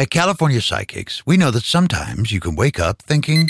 At California Psychics, we know that sometimes you can wake up thinking,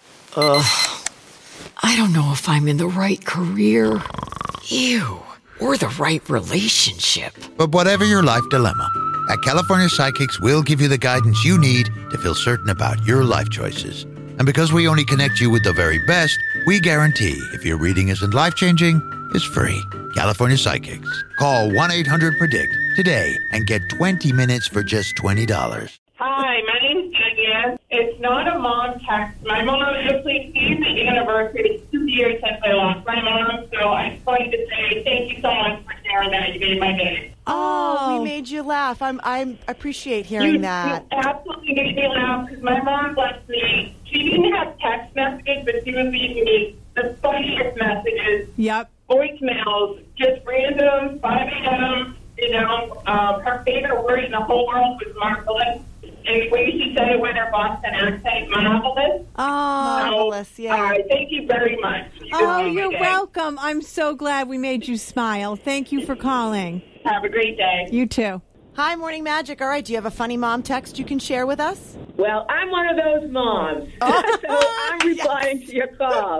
I don't know if I'm in the right career. Ew. Or the right relationship. but whatever your life dilemma, at California Psychics, we'll give you the guidance you need to feel certain about your life choices. And because we only connect you with the very best, we guarantee if your reading isn't life-changing, it's free. California Psychics. Call 1-800-PREDICT today and get 20 minutes for just $20. Hi, my name's Diane. It's not a mom text. My mom actually sees the anniversary 2 years since I lost my mom, so I just wanted to say thank you so much for sharing that. You made my day. Oh, we made you laugh. I appreciate hearing that. You absolutely made me laugh because my mom left me. She didn't have text messages, but she was leaving me the funniest messages. Yep. Voicemails, just random, 5 a.m., her favorite word in the whole world was marvelous. And the way she said it with her Boston accent, marvelous. Oh, marvelous, yeah. Thank you very much. You're welcome. I'm so glad we made you smile. Thank you for calling. Have a great day. You too. Hi, Morning Magic. All right, do you have a funny mom text you can share with us? Well, I'm one of those moms, so I'm replying to your call.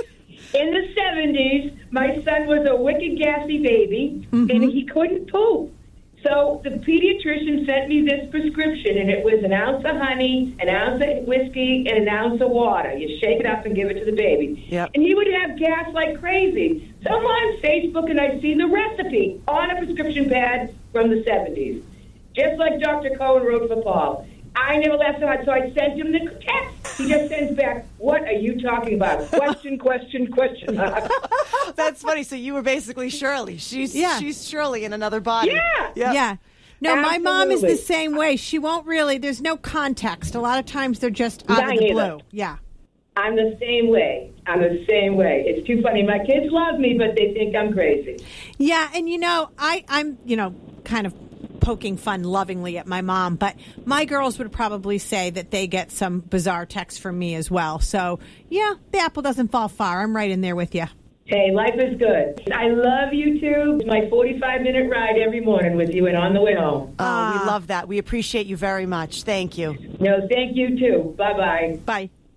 In the 70s, my son was a wicked gassy baby, and he couldn't poop. So the pediatrician sent me this prescription, and it was an ounce of honey, an ounce of whiskey, and an ounce of water. You shake it up and give it to the baby. Yep. And he would have gas like crazy. So I'm on Facebook, and I see the recipe on a prescription pad from the 70s. Just like Dr. Cohen wrote for Paul. I never left out, so I sent him the text. He just sends back, what are you talking about? Question mark. That's funny. So you were basically Shirley. She's Shirley in another body. Yeah. Yep. Yeah. No, Absolutely. my mom is the same way. She won't really, there's no context. A lot of times they're just out of Mine the either. blue. Yeah. I'm the same way. It's too funny. My kids love me, but they think I'm crazy. Yeah, and I'm kind of poking fun lovingly at my mom, but my girls would probably say that they get some bizarre texts from me as well. So, yeah, the apple doesn't fall far. I'm right in there with you. Hey, life is good. I love you too. It's my 45-minute ride every morning with you and on the way home. Oh, we love that. We appreciate you very much. Thank you. No, thank you too. Bye-bye. Bye.